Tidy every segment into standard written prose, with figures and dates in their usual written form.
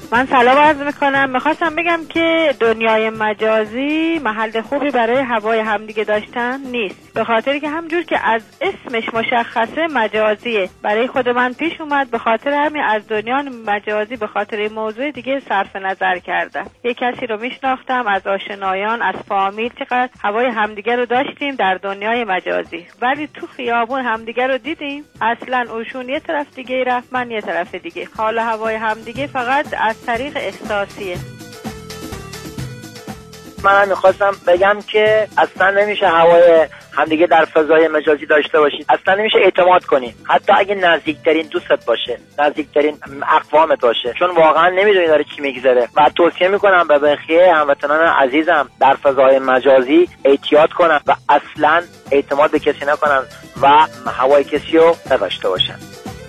من سلام عرض میکنم. میخواستم بگم که دنیای مجازی محل خوبی برای هوای همدیگه داشتن نیست، به خاطر که همجور که از اسمش مشخصه مجازیه. برای خود من پیش اومد، به خاطر همین از دنیای مجازی به خاطر این موضوع دیگه صرف نظر کردم. یک کسی رو میشناختم از آشنایان، از فامیل، چقدر هوای همدیگه رو داشتیم در دنیای مجازی، ولی تو خیابون همدیگه رو دیدیم اصلا اوشون یه طرف دیگه رفت، من یه طرف دیگه. حال هوای همدیگه فقط از طریق احساسیه. من میخواستم بگم که اصلا نمیشه هوای همدیگه در فضای مجازی داشته باشید، اصلا نمیشه اعتماد کنی، حتی اگه نزدیکترین دوستت باشه، نزدیکترین اقوامت باشه، چون واقعا نمیدونی داره چی میگذره. و توصیه میکنم به بقیه هموطنان عزیزم در فضای مجازی احتیاط کنن و اصلا اعتماد به کسی نکنن و هوای کسی رو نداشته باشن.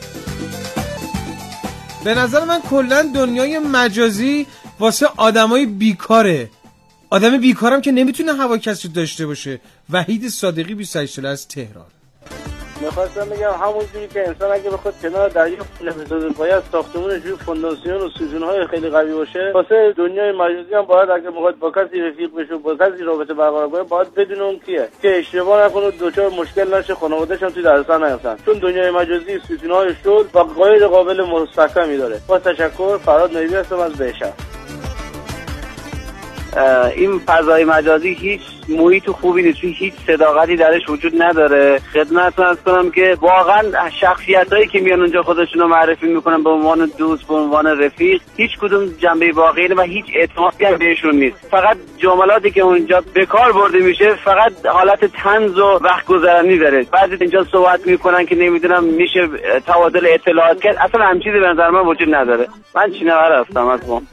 به نظر من کلا دنیای مجازی واسه آدمای بیکاره. آدم بیکارم که نمیتونه هوا کسی داشته باشه. وحید صادقی 28 ساله از تهران. میخواستم بگم همونجوری که انسان اگه بخواد کنار دریا پل بسازه باید ساختمونش روی فونداسیون و سوژن‌های خیلی قوی باشه، واسه دنیای مجازی هم باید اگه میخواد با کسی رفیق بشه، با کسی رابطه برقرار کنه، باید بدونه اون کیه که اشتباه نکنه، دوچار مشکل نشه، خانواده‌اش هم توی دردسر نیفتن، چون دنیای مجازی سوژن‌های شل و غیر قابل مستحکمی داره. با تشکر. فراد نویبی هستم از بهشهر. این فضای مجازی هیچ محیط خوبی نیست، هیچ صداقتی درش وجود نداره. خدمتتون عرض کنم که واقعا شخصیتایی که میان اونجا خودشون رو معرفی میکنن به عنوان دوست، به عنوان رفیق، هیچ کدوم جنبه واقعی و هیچ اعتمادی هم بهشون نیست. فقط جملاتی که اونجا به کار برده میشه فقط حالت طنز و وقت گذرانی داره. بعضی اینجا صحبت میکنن که نمیدونم میشه تبادل اطلاعات کرد، اصلا همین چیزی به نظر من وجود نداره. من چینور هستم از ما.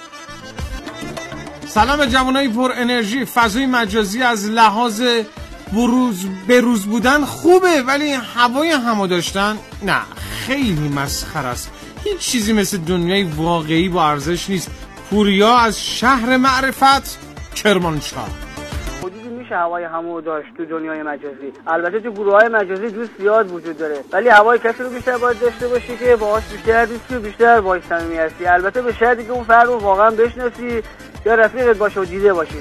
سلام جوانای پر انرژی. فضای مجازی از لحاظ بروز بودن خوبه، ولی هوای همو داشتن نه، خیلی مسخره است. هیچ چیزی مثل دنیای واقعی با ارزش نیست. پوریا از شهر معرفت، کرمانشاه. میشه هوای همو داشت تو دنیای مجازی. البته تو گروه‌های مجازی دوست زیاد وجود داره، ولی هوای کسی رو بیشتر باید داشته باشی که باهاش بیشتر دوستی و بیشتر باهاش صمیمی هستی. البته به شرطی که اون فرد رو واقعا بشناسی یا رفیقت باشه و دیده باشی.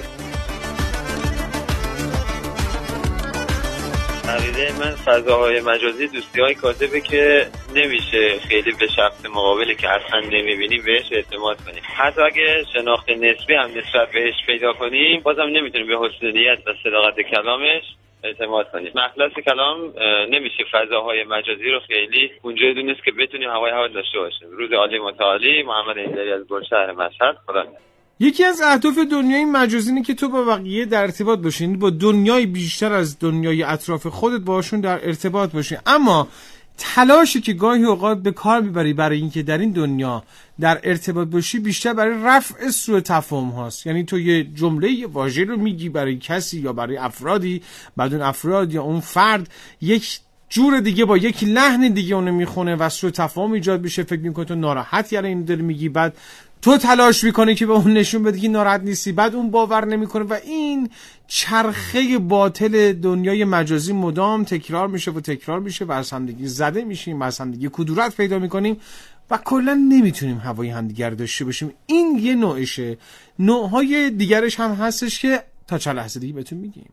عقیده من فضاهای مجازی دوستی‌های کاذبه که نمیشه خیلی به شخص مقابلی که اصلا نمیبینیم بهش اعتماد کنیم. حتی اگه شناخت نسبی هم نسبت بهش پیدا کنیم، بازم نمیتونیم به حسن نیت و صداقت کلامش اعتماد کنیم. مخلص کلام نمیشه فضاهای مجازی رو خیلی اونجوری دونست که بتونیم هوای داشته باشیم. روز عالی متعالی. محمد ایندری از گلشهر مشهد. خدا نگهدار. یکی از اهداف دنیای مجازی اینه که تو با بقیه در ارتباط باشی، با دنیای بیشتر از دنیای اطراف خودت باشون در ارتباط باشی. اما تلاشی که گاهی اوقات به کار میبری برای اینکه در این دنیا در ارتباط باشی بیشتر برای رفع سوء تفاهم هاست. یعنی تو یه جمله، یه واژه رو میگی برای کسی یا برای افرادی، بعد اون افراد یا اون فرد یک جور دیگه با یک لحن دیگه اونو میخونه و سوء تفاهم ایجاد بشه. فکر میکنه تو ناراحتی الان اینو داری میگی، بعد تو تلاش میکنی که به اون نشون بدی که ناراحت نیستی، بعد اون باور نمیکنه و این چرخه باطل دنیای مجازی مدام تکرار میشه و تکرار میشه و از همدیگه زده میشیم و از همدیگه کدورت پیدا میکنیم و کلا نمیتونیم هوای همدیگه رو داشته باشیم. این یه نوعشه. نوعهای دیگرش هم هستش که تا چند لحظه دیگه بهتون میگیم.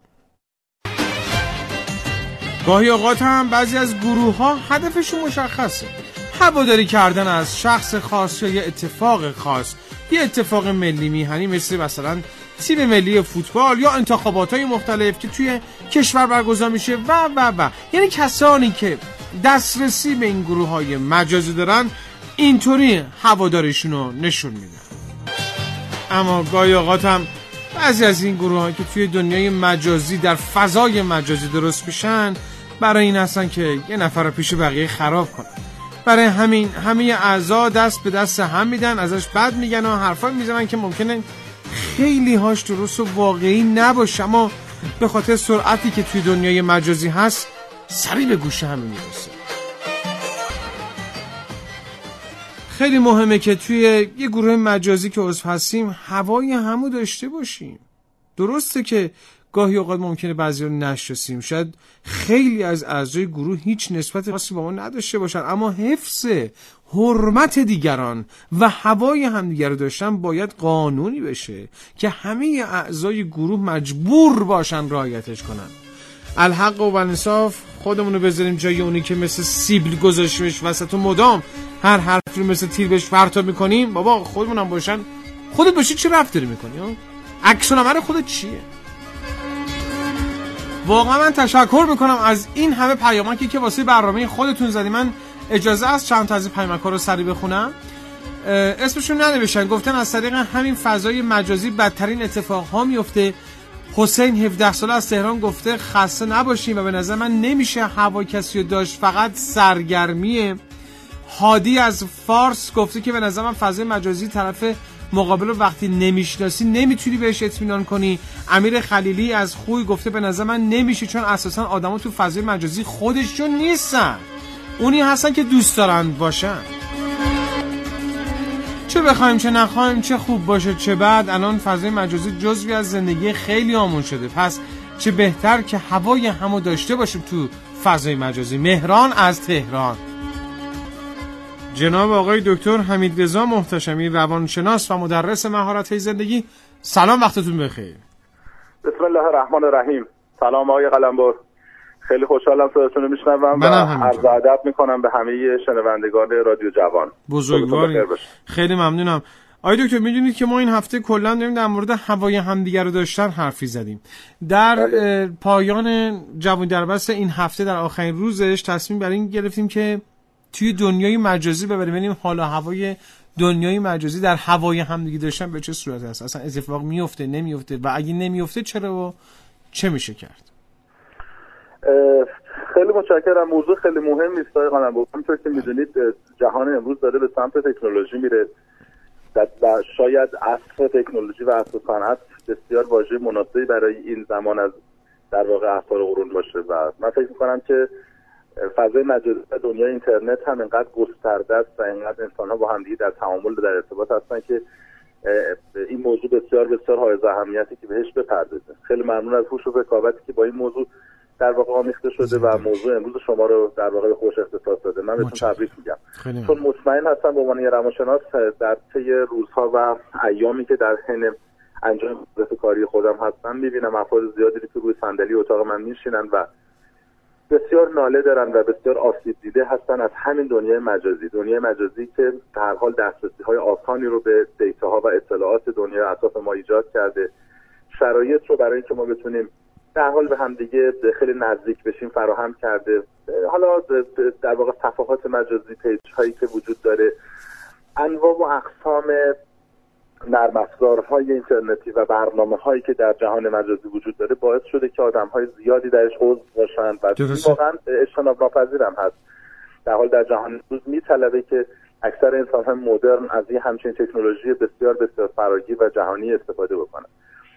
گاهی اوقات هم بعضی از گروه ها هدفشون مشخصه، هواداری کردن از شخص خاص یا یه اتفاق خاص، یه اتفاق ملی میهنی مثلا تیم ملی فوتبال یا انتخابات‌های مختلف که توی کشور برگزار میشه و یعنی کسانی که دسترسی به این گروه‌های مجازی دارن اینطوری هواداریشون رو نشون میدن. اما گاهی اوقات هم بعضی از این گروه‌ها که توی دنیای مجازی در فضای مجازی درست میشن برای این هستن که یه نفر رو پیش بقیه خراب کنن. برای همین همه اعضا دست به دست هم میدن، ازش بد میگن و حرفا میزنن که ممکنه خیلی هاش درست و واقعی نباشه، اما به خاطر سرعتی که توی دنیای مجازی هست سریع به گوش همه میرسه. خیلی مهمه که توی یه گروه مجازی که عضو هستیم هوای همو داشته باشیم. درسته که گاهی اوقات ممکنه بعضیا رو نشناسیم، شاید خیلی از اعضای گروه هیچ نسبت خاصی با ما نداشته باشن، اما حفظ حرمت دیگران و هوای همدیگر رو داشتن باید قانونی بشه که همه اعضای گروه مجبور باشن رعایتش کنن. الحق و انصاف، خودمونو بذاریم جای اونی که مثل سیبل گذاشتیمش وسط و مدام هر حرفی رو مثل تیر بهش پرتاب میکنیم. بابا خودمونم باشن، خودت باشی چه رفت داری میکنی؟ عکس العمل خودت چیه؟ واقعا من تشکر میکنم از این همه پیامکی که واسه برنامه خودتون زدی. من اجازه است چند تا از پیامک‌ها رو سریع بخونم. اسمشون ننوشتن، گفتن از طریق همین فضای مجازی بدترین اتفاقها میفته. حسین 17 ساله از تهران گفته خسته نباشیم و به نظر من نمیشه هوای کسی رو داشت، فقط سرگرمیه. هادی از فارس گفته که به نظر من فضای مجازی طرف مقابل رو وقتی نمیشناسی نمیتونی بهش اطمینان کنی. امیر خلیلی از خوی گفته به نظر من نمیشه، چون اساسا آدما تو فضای مجازی خودشون نیستن، اونی هستن که دوست دارن باشن. چه بخوایم چه نخوایم، چه خوب باشه چه بد، الان فضای مجازی جزوی از زندگی خیلی آمون شده، پس چه بهتر که هوای همو داشته باشیم تو فضای مجازی. مهران از تهران. جناب آقای دکتر حمیدرضا محتشمی، روانشناس و مدرس مهارت‌های زندگی، سلام، وقتتون بخیر. بسم الله الرحمن الرحیم. سلام آقای قلمبر، خیلی خوشحالم صداتون رو میشنوم و عرض ادب میکنم به همه شنوندگان رادیو جوان. بزرگواری، خیلی ممنونم. آقای دکتر میدونید که ما این هفته کلا داریم در مورد هوای همدیگر رو داشتن حرفی زدیم. در پایان جوان دربست این هفته در آخرین روزش تصمیم بر این گرفتیم که توی دنیای مجازی ببینیم حال و هوای دنیای مجازی در هوای همدیگه داشتن به چه صورت است، اصلا اتفاق میفته نمیفته و اگه نمیفته چرا و چه میشه کرد. خیلی متشکرم. موضوع خیلی مهمی است آقای قلمبر. همونطور که میدونید جهان امروز داره به سمت تکنولوژی میره و شاید عصر تکنولوژی و عصر صنعت بسیار واژه مناسبی برای این زمان از در واقع احوال قرون باشه و من فکر میکنم که فضای مجازی و دنیای اینترنت هم اینقدر گسترده است و اینقدر انسان‌ها با همدیگه در تعامل و در ارتباط هستن که این موضوع بسیار بسیار حائز اهمیتی که بهش بپردازیم. خیلی ممنون از هوش و ذکاوتی که با این موضوع در واقع آمیخته شده و موضوع امروز شما رو در واقع به خوش اختصاص داده. من بهتون تبریک میگم، چون مطمئن هستم به عنوان روانشناس در طی روزها و ایامی که در حین انجام وظیفه کاری خودم هستم میبینم افراد زیادی که روی صندلی اتاق من میشینن و بسیار ناله دارن و بسیار آسیب دیده هستن از همین دنیای مجازی که در هر حال دسترسی‌های آسانی رو به دیتاها و اطلاعات دنیای اطراف ما ایجاد کرده، شرایط رو برای اینکه ما بتونیم در حال به هم دیگه خیلی نزدیک بشیم فراهم کرده. حالا در واقع صفحات مجازی، پیج هایی که وجود داره، انواع و اقسام نرم افزارهای اینترنتی و برنامه هایی که در جهان مجازی وجود داره باعث شده که آدم های زیادی درش عضو باشن و واقعا اجتناب ناپذیرم هست. در حال در جهان امروز میطلبه که اکثر انسان های مدرن از این همچین تکنولوژی بسیار بسیار فراگیر و جهانی استفاده بکنن.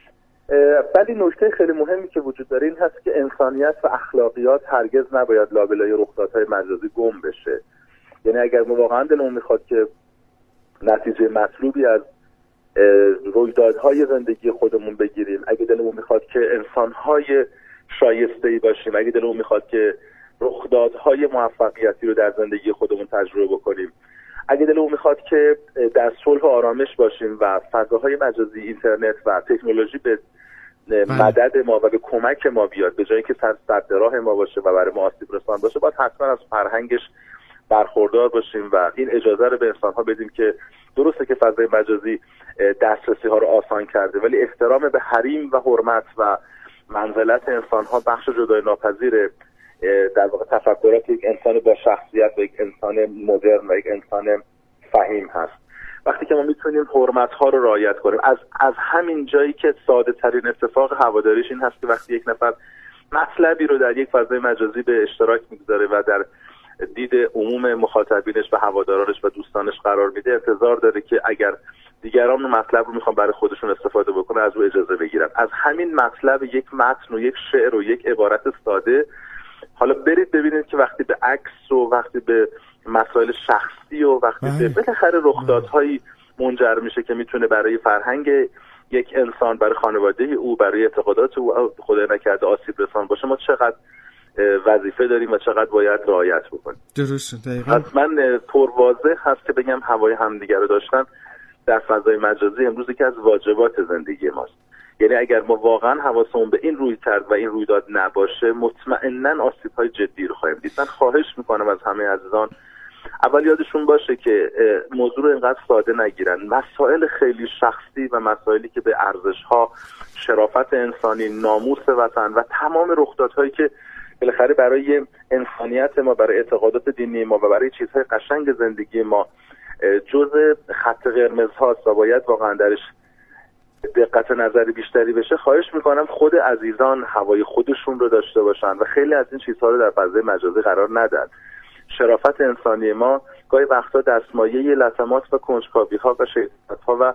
ولی نکته خیلی مهمی که وجود داره این هست که انسانیت و اخلاقیات هرگز نباید لابلای رخدادهای مجازی گم بشه. یعنی اگر ما واقعا دلمون میخواد که نتیجه مطلوبی از رویدادهای زندگی خودمون بگیریم، اگه دلمون میخواد که انسانهای شایسته‌ای باشیم، اگه دلمون میخواد که رخدادهای موفقیتی رو در زندگی خودمون تجربه بکنیم، اگه دلمون میخواد که در صلح و آرامش باشیم و فضاهای مجازی، اینترنت و تکنولوژی به مدد ما و به کمک ما بیاد به جایی که سد راه ما باشه و برای ما آسیب رسان باشه، باید حتما از فرهنگش برخوردار باشیم و این اجازه رو به انسان‌ها بدیم که درسته که فضای مجازی دسترسی ها رو آسان کرده، ولی احترام به حریم و حرمت و منزلت انسان‌ها بخش جدای ناپذیر در واقع تفکرات یک انسان با شخصیت و یک انسان مدرن و یک انسان فهیم هست. وقتی که ما میتونیم حرمت ها رو رعایت کنیم، از همین جایی که ساده ترین اتفاق هواداریش این هست که وقتی یک نفر مطلبی رو در یک فضای مجازی به اشتراک میگذاره و در دید عموم مخاطبینش و هوادارانش و دوستانش قرار میده، انتظار داره که اگر دیگران اون مطلب رو میخوان برای خودشون استفاده بکنه از او اجازه بگیرن. از همین مطلب یک متن و یک شعر و یک عبارت ساده، حالا برید ببینید که وقتی به عکس و وقتی به مسائل شخصی و وقتی به بالاخره رخدادهایی منجر میشه که میتونه برای فرهنگ یک انسان برای خانواده او، برای اعتقادات او خدای نکرده آسیب رسان باشه، ما چقدر وظیفه داریم و چقدر باید رعایت بکنیم. درسته. دقیقاً. از من پرواضح هست که بگم هوای همدیگر رو داشتن در فضای مجازی امروز یکی از واجبات زندگی ماست. یعنی اگر ما واقعا حواسمون به این روی کرد و این رویداد نباشه، مطمئناً آسیب‌های جدی رو خواهیم دید. من خواهش میکنم از همه عزیزان اول یادشون باشه که موضوع رو اینقدر ساده نگیرن. مسائل خیلی شخصی و مسائلی که به ارزش‌ها، شرافت انسانی، ناموس وطن و تمام رخدادهایی که بالاخره برای انسانیت ما، برای اعتقادات دینی ما و برای چیزهای قشنگ زندگی ما جزء خط قرمز هاست و باید واقعا درش دقت نظری بیشتری بشه، خواهش میکنم خود عزیزان هوای خودشون رو داشته باشن و خیلی از این چیزها رو در فضای مجازی قرار ندن. شرافت انسانی ما گاهی وقتا دستمایه لطمات و کنجکاوی‌ها و شیطنت‌ها و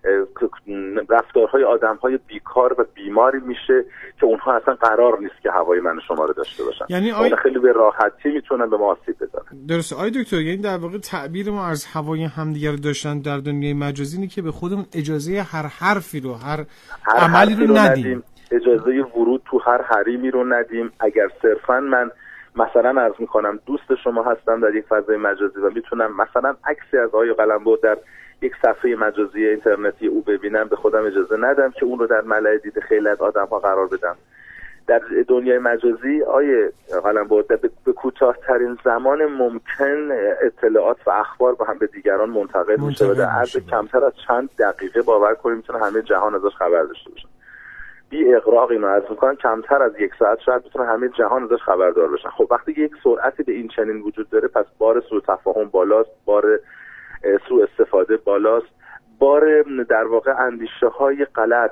رفتارهای آدم‌های بیکار و بیماری میشه که اونها اصلا قرار نیست که هوای من و شما رو داشته باشن. یعنی خیلی به راحتی میتونن به ما آسیب بزنن. درسته آقای دکتر، یعنی در واقع تعبیر ما از هوای همدیگر رو داشتن در دنیای مجازی اینه که به خودمون اجازه هر حرفی رو، هر عملی رو ندیم. اجازه ورود تو هر حریمی رو ندیم. اگر صرفاً من مثلا عرض میکنم دوست شما هستم در یک فضای مجازی و میتونم مثلا عکسی از آقای قلمبر در یک صفحه مجازی اینترنتی او ببینم، به خودم اجازه ندم که اون رو در ملأ دید خیلی از آدم‌ها قرار بدم. در دنیای مجازی آقای قلمبر به کوتاه‌ترین زمان ممکن اطلاعات و اخبار با هم به دیگران منتقل میشه و در عرض کمتر از چند دقیقه باور کنیم میتونه همه جهان ازش خبر داشته باشه. بی اغراق اینو عرض میکنم کمتر از یک ساعت شاید بتونه همه جهان ازش خبردار بشن. خب وقتی یک سرعتی به این چنین وجود داره، پس بار سوء تفاهم بالاست، بار سوء استفاده بالاست، بار در واقع اندیشه های غلط،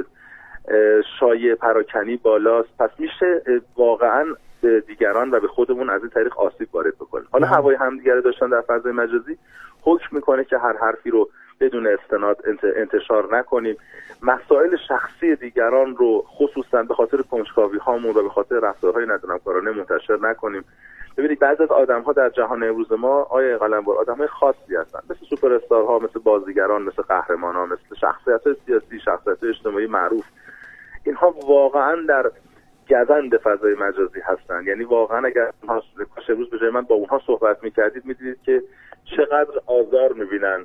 شایعه پراکنی بالاست. پس میشه واقعا به دیگران و به خودمون از این طریق آسیب وارد بکنیم. حالا هوای همدیگه رو داشتن در فضای مجازی حکم میکنه که هر حرفی رو بدون استناد انتشار نکنیم. مسائل شخصی دیگران رو خصوصا به خاطر کنجکاوی هامون و به خاطر رفتارهای ندانمکارانه منتشر نکنیم. ببینید بعضی از آدم‌ها در جهان امروز ما آیه قلمبر آدم‌های خاصی هستن، مثل سوپر استارها، مثل بازیگران، مثل قهرمان‌ها، مثل شخصیت‌های سیاسی، شخصیت‌های اجتماعی معروف. اینها واقعاً در گزند فضای مجازی هستن. یعنی واقعاً اگر کاش امروز به جای من با اونها صحبت می‌کردید می‌دیدید که چقدر آزار می‌بینن.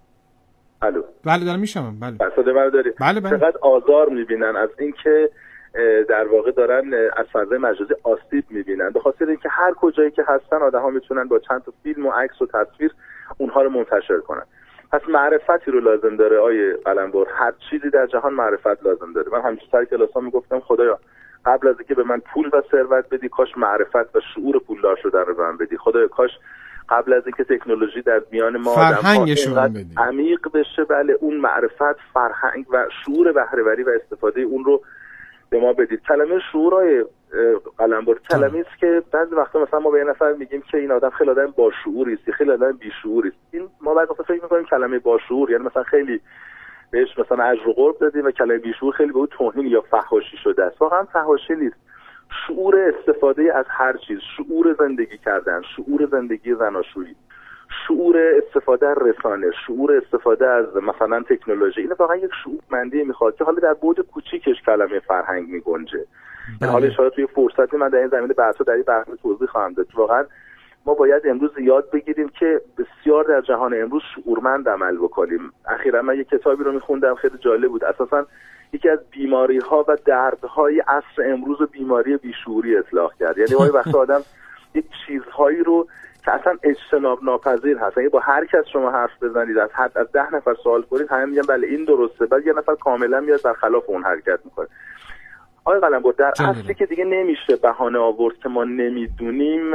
الو. بله دارم میشم. بله. صدای منو داری؟ بله. چقدر آزار می‌بینن از اینکه در واقع دارن از فضای مجازی آسیب می‌بینن، به خاطر اینکه هر کجایی که هستن آدم‌ها میتونن با چند تا فیلم و عکس و تصویر اونها رو منتشر کنن. پس معرفتی رو لازم داره آیه قلمبر. هر چیزی در جهان معرفت لازم داره. من همیشه سر کلاس‌ها میگفتم خدایا قبل از اینکه به من پول و ثروت بدی، کاش معرفت و شعور پولدار شدن رو به من بدی. خدایا کاش قبل از اینکه تکنولوژی در میان ما آدم‌ها عمیق بشه، بله اون معرفت، فرهنگ و شعور بهره‌وری و استفاده اون رو به ما بدید. کلمه شعورای قلمبر کلمه‌ای است که بعضی وقتا مثلا ما به یه نفر میگیم که این آدم خیلی آدم با شعوری است، خیلی آدم بی شعوری است. این ما بعضی وقتا فکر می‌کنیم کلمه با شعور یعنی مثلا خیلی بهش مثلا اجر و قرب دادیم و کلمه بی شعور خیلی به اون توهین یا فحاشی شده است. واقعا فحاشی نیست. شعور استفاده از هر چیز، شعور زندگی کردن، شعور زندگی زناشویی، شعور استفاده از رسانه، شعور استفاده از مثلا تکنولوژی، این واقعا یک شعورمندی میخواد که حالا در بعد کوچیکش کلمه فرهنگ میگنجه. حالا شاید توی فرصتی من در این زمینه بحثا در این برنامه توضیح خواهم داد. واقعا ما باید امروز یاد بگیریم که بسیار در جهان امروز شعورمند عمل بکنیم. اخیراً من یک کتابی رو میخوندم خیلی جالب بود. اساساً یکی از بیماری‌ها و دردهای عصر امروز بیماری بیشعوری اطلاق کرد. یعنی وقتی آدم یک چیزهایی رو که اصلا اجتناب ناپذیر هست، یعنی با هر کس شما حرف بزنید از 10 نفر سوال کنید همه میگن بله این درسته، بعد یه نفر کاملا میاد برخلاف اون حرکت میکنه. آقای قلمبر در اصلی که دیگه نمیشه بهانه آورد که ما نمیدونیم.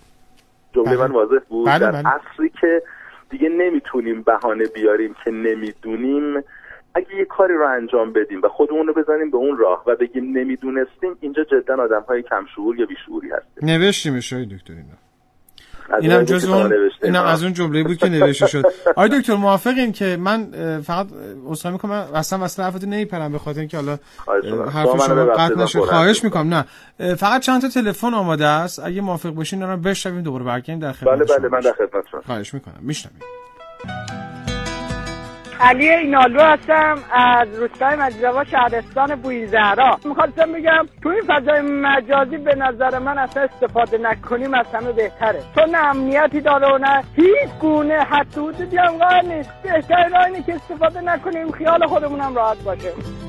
جمله من واضح بود. در اصلی که دیگه نمیتونیم بهانه بیاریم که نمیدونیم. اگه یه کاری رو انجام بدیم و خودمون رو بزنیم به اون راه و بگیم نمیدونستیم، اینجا جدا آدم‌های کم شعور یا بیشعوری هستیم. نوشتیمش آقای دکتر اینم جزء اینم از اون جمله‌ای بود که نوشته شد. آقای دکتر موافقین که من فقط عذرخواهی می‌کنم اصلا واسه حرفتون نمیپرم به خاطر اینکه حالا حرف شما قطع نشه. خواهش می‌کنم. نه فقط چند تا تلفن آماده است، اگه موافق باشین رو بشنویم دوباره برگردیم در خدمت. بله من در خدمتتونم. خواهش می‌کنم. میشنویم. علی اینالو هستم از روستای مجیدآباد شهرستان بوئیزهرا. می‌خواستم بگم تو این فضای مجازی به نظر من اصلا استفاده نکنیم از همه بهتره، چون نه امنیتی داره و نه هیچ گونه حد و حدودی هم قرار نیست. بهترین راه اینه که استفاده نکنیم، خیال خودمون هم راحت باشه.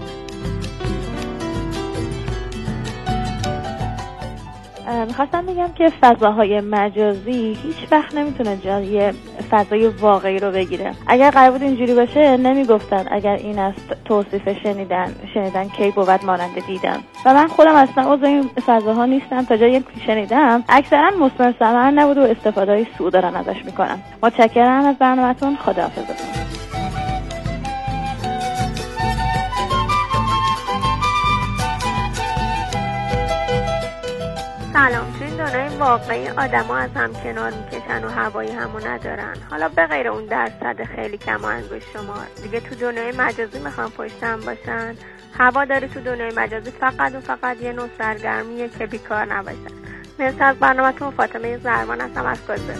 میخواستم بگم که فضاهای مجازی هیچ وقت نمیتونه جای فضای واقعی رو بگیره. اگر قرار بود اینجوری باشه نمیگفتن اگر این است توصیف شنیدن کی بود مانند دیدن. و من خودم اصلا عضو این فضاها نیستم، تا جایی که شنیدم اکثرا مثمر ثمر نبود و استفاده‌های سوء دارن ازش میکنن. متشکرم از برنامه‌تون. خداحافظتون. سلام. تو این دنیای واقعی آدما از هم کنار میکشن و هوایی همو ندارن، حالا به غیر اون درصد خیلی کم و انگشت شمار دیگه تو دنیای مجازی میخوان پشت هم باشن. هوا داره تو دنیای مجازی فقط و فقط یه نوع سرگرمیه که بیکار نباشن. مرسی از برنامه‌تون. فاطمه زرمان هستم از گلبرگ.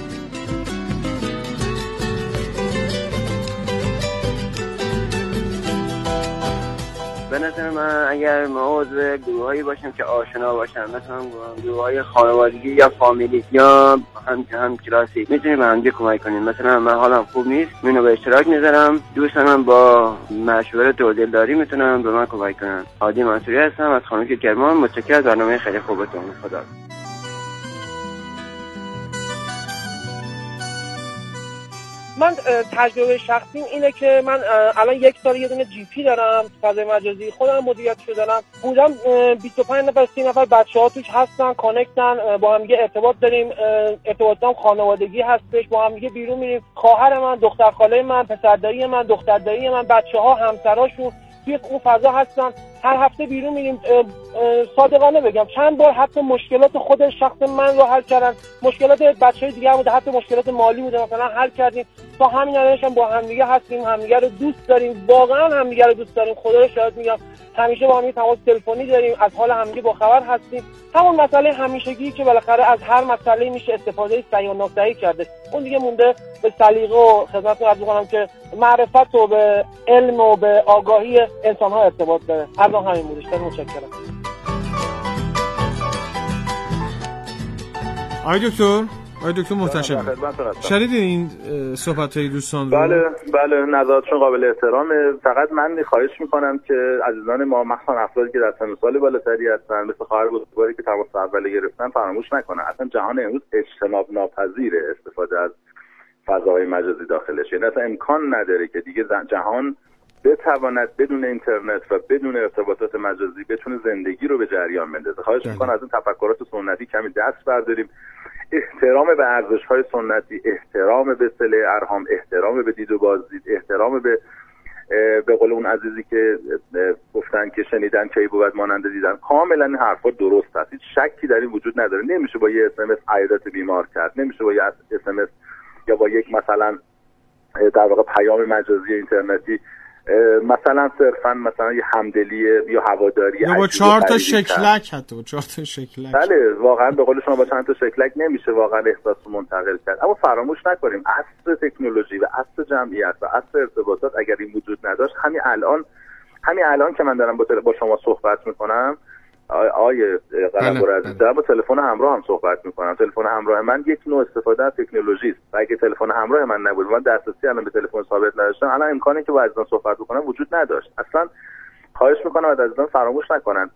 به نظر من اگر ما عضو گروهایی باشیم که آشنا باشن، مثلا گروههای خانوادگی یا فامیلی یا هم کلاسی، میتونیم به هم دیگه کمک کنیم. مثلا من حالم خوب نیست، اینو به اشتراک میذارم، دوستانم با مشورت و دلداری میتونم به من کمک کنن. عادی منصوری هستم از خانوادگی کرمان. متشکرم از برنامه خیلی خوبتون. خدا. من تجربه شخصیم اینه که من الان 1 سال یه دونه جی پی دارم، فضای مجازی خودم مدیریت شدم. بودم 25 نفر 30 نفر بچه‌ها توش هستن، کانکتن، با هم دیگه ارتباط داریم. ارتباطام خانوادگی هستش، با هم دیگه بیرون میریم. خواهر من، دختر خاله من، پسردایی من، دختردایی من، بچه‌ها، همسراشون توی اون فضا هستن. هر هفته بیرون میریم. صادقانه بگم چند بار حتی مشکلات خود شخص من رو حل کردن، مشکلات بچه‌های دیگه هم بوده، حتی مشکلات مالی بوده، مثلا حل کردیم. تا همین الانش هم با همدیگه هستیم، همدیگه رو دوست داریم، واقعا همدیگه رو دوست داریم. خدا رو شاهد میگم همیشه با هم تماس تلفنی داریم، از حال همدیگه با خبر هستیم. همون مسئله همیشگی که بالاخره از هر مسئله میشه استفاده صحیح و ناصحیح کرده، اون دیگه مونده به سلیقه و خدمتتون عرض می‌کنم که معرفت و به علم و به آگاهی انسان‌ها ارتباط داره. از همین بودش. متشکرم. آقای دکتر محتشم، شنیدین این صحبت‌های دوستان رو؟ بله نظراتشون قابل احترامه. فقط من خواهش میکنم که عزیزان ما، مخصوصا افرادی که در سن و سال بالاتری هستن، مثل خواهر بزرگواری که تماس اولیه گرفتن، فراموش نکنن اصلا جهان امروز اجتناب ناپذیره استفاده از فضاهای مجازی داخلش. یعنی اصلا امکان نداره که دیگه جهان بتواند بدون اینترنت و بدون ارتباطات مجازی بتونه زندگی رو به جریان بندازه. خواهش میکنم از این تفکرات سنتی کمی دست برداریم. احترام به ارزش‌های سنتی، احترام به صله ارحام، احترام به دید و بازدید، احترام به قول اون عزیزی که گفتن که شنیدن کی بود مانند دیدن، کاملا این حرفا درست است. هیچ شکی در این وجود نداره. نمیشه با یه اس ام اس عیادت بیمار کرد، نمیشه با یه اس ام اس یا با یک مثلا در واقع پیام مجازی اینترنتی مثلا صرفا مثلا یه همدلی یا هواداری یا با 4 تا شکلک، حتی 4 تا شکلک. بله واقعا به قول شما با چند تا شکلک نمیشه واقعا احساس منتقل کرد. اما فراموش نکنیم عصر تکنولوژی و عصر جمعیت و عصر ارتباطات اگر این وجود نداشت، همین الان که من دارم با شما صحبت میکنم، آیه قلمرو عزیز، دارم با تلفن همراه هم صحبت میکنم. تلفن همراه من یک نوع استفاده از تکنولوژی است. اگه تلفن همراه من نبود، من دسترسی الان به تلفن ثابت نداشتم، الان امکانی که با عزیزان صحبت بکنم وجود نداشت. اصلا خواهش میکنم از عزیزان فراموش نکنن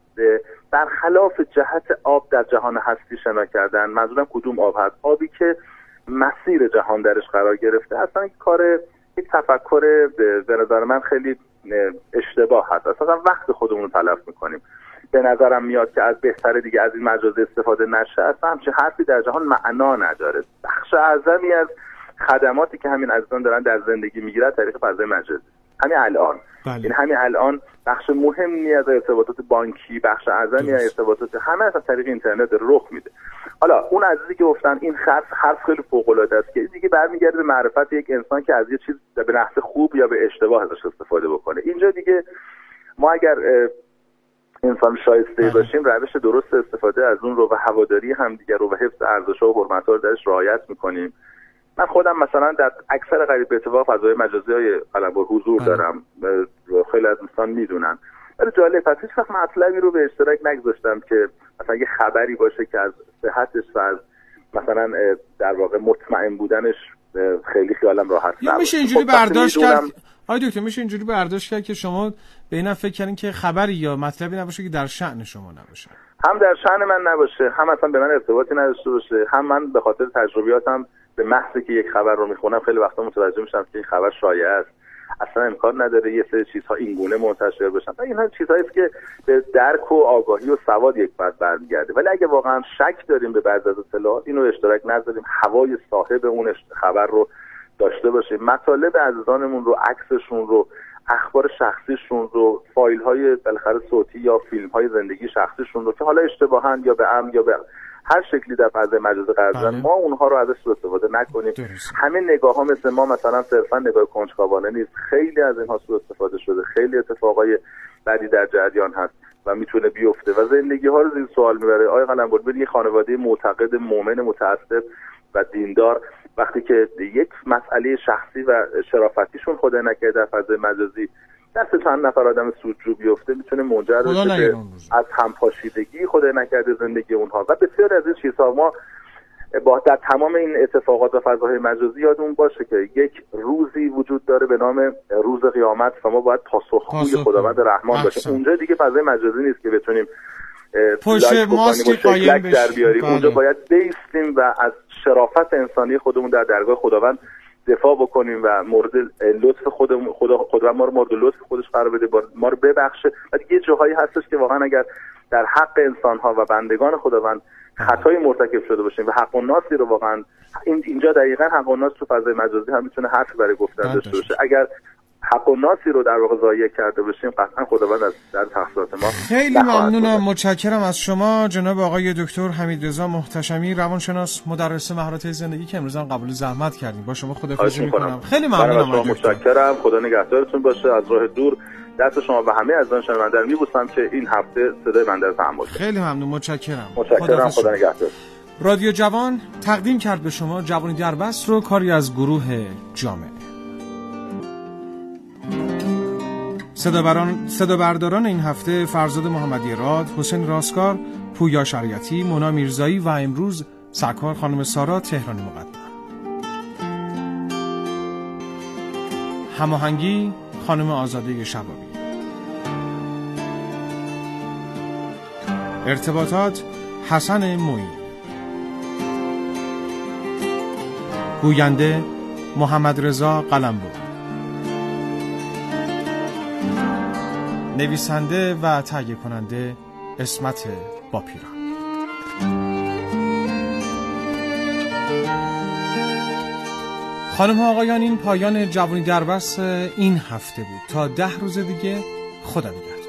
برخلاف جهت آب در جهان هستی شنا کردن. منظورم کدوم آب هست؟ آبی که مسیر جهان درش قرار گرفته. اصلا یک تفکر به نظر من خیلی اشتباه هست. اصلا وقت خودمون رو تلف میکنیم. به نظرم میاد که از بهتره دیگه از این مجازی استفاده نشه. اصلا همچین حرفی در جهان معنا نداره. بخش اعظمی از خدماتی که همین عزیزان دارن در زندگی میگیرن طریق فضای مجازی. همین الان این همین الان بخش مهمی از ارتباطات بانکی، بخش اعظمی از ارتباطات همه از طریق اینترنت رخ میده. حالا اون عزیزی که گفتن این حرف خیلی فوق العاده است که دیگه برمیگرده به معرفت یک انسان که از یه چیز به نحو خوب یا به اشتباه ازش استفاده بکنه. اینجا دیگه ما اگر انسان شایسته باشیم، روش درست استفاده از اون رو و هواداری همدیگه رو و حفظ ارزش‌ها و حرمت‌ها رو درش رعایت می‌کنیم. من خودم مثلا در اکثر قریب به اتفاق فضای مجازی های قلمرو حضور دارم، خیلی از دوستان میدونن. ولی جالب هست هیچ وقت مطلبی رو به اشتراک نگذاشتم که مثلا یه خبری باشه که از صحتش و از مثلا در واقع مطمئن بودنش خیلی خیالم راحت نباشه. میشه اینجوری برداشت کرد آقای دکتر، میشه اینجوری برداشت کرد که شما به اینا فکر کردین که خبری یا مطلبی نباشه که در شأن شما نباشه، هم در شأن من نباشه، هم اصلا به من ارتباطی نداشته باشه، هم من به خاطر تجربیاتم به محضی که یک خبر رو میخونم خیلی وقتا متوجه میشم که این خبر شایعه است، اصلا امکان نداره یه سری چیزها این گونه منتشر بشن. اینها چیزهایی است که به درک و آگاهی و سواد یک فرد برمیگرده. ولی اگه واقعا شک داریم به بعضی از اطلاعات، اینو اشتراک نذاریم، هوای صاحب اون خبر رو داشته باشیم، مطالب عزیزانمون رو، عکسشون رو، اخبار شخصیشون رو، فایل‌های بالاخره صوتی یا فیلم‌های زندگی شخصیشون رو که حالا اشتباهاً یا به عمد یا به هر شکلی در فضای مجازی قرار دارن، ما اونها رو ازش استفاده نکنیم. همه نگاه‌ها مثل ما مثلا صرفاً نگاه کنجکاوانه نیست، خیلی از اینها سوء استفاده شده، خیلی اتفاقای بدی در جریان هست و میتونه بیفته و زندگی‌ها رو زیر سوال میبره. آقای قلمرو، ببین یه خانواده معتقد، مؤمن، متعصب و دیندار وقتی که یک مسئله شخصی و شرافتیشون خدای نکرده در فضای مجازی دست چند نفر آدم سودجو بیفته، میتونه منجر بشه از همپاشیدگی خدای نکرده زندگی اونها و بسیار از این چیزها. ما با در تمام این اتفاقات و فضاهای مجازی یادمون باشه که یک روزی وجود داره به نام روز قیامت و ما باید پاسخگوی خداوند رحمان باشیم. اونجا دیگه فضای مجازی نیست که بتونیم پشت ماسک قایم در بیاریم. اونجا باید بیستیم و از شرافت انسانی خودمون در درگاه خداوند دفاع بکنیم و مورد لطف خداوند ما رو مورد لطف خودش قرار بده، ما رو ببخشه. و دیگه جاهایی هستش که واقعا اگر در حق انسان‌ها و بندگان خداوند خطای مرتکب شده باشیم و حق الناسی رو واقعا اینجا دقیقاً حق الناس تو فضای مجازی هم میتونه حرف برای گفتن داشته باشه. اگر حق الناسی رو در واقع ضایع کرده باشیم قطعا خداوند از در تقصیرات ما. خیلی ممنونم، متشکرم از شما جناب آقای دکتر حمیدرضا محتشمی، روانشناس، مدرس مهارت زندگی که امروز هم قبول زحمت کردیم. با شما خداحافظی می‌کنم. خیلی ممنونم. متشکرم. خدا نگهدارتون باشه. از راه دور دست شما و همه عزیزان شنونده رو می‌بوسم که این هفته صدای بنده رو تحمل کنید. خیلی ممنون، متشکرم. خدا نگهدار. رادیو جوان تقدیم کرد به شما جوانی دربست رو، کاری از گروه جامعه. صدا برداران این هفته فرزاد محمدی راد، حسین راستکار، پویا شریعتی، مونا میرزایی و امروز سرکار خانم سارا تهرانی مقدم. هماهنگی خانم آزاده شبابی. ارتباطات حسن مویی. گوینده محمد رضا قلمرو. نویسنده و تهیه کننده اسمت باپیران. خانم ها آقایان، این پایان جوانی دربست این هفته بود. تا 10 روز دیگه خدا نگهدار.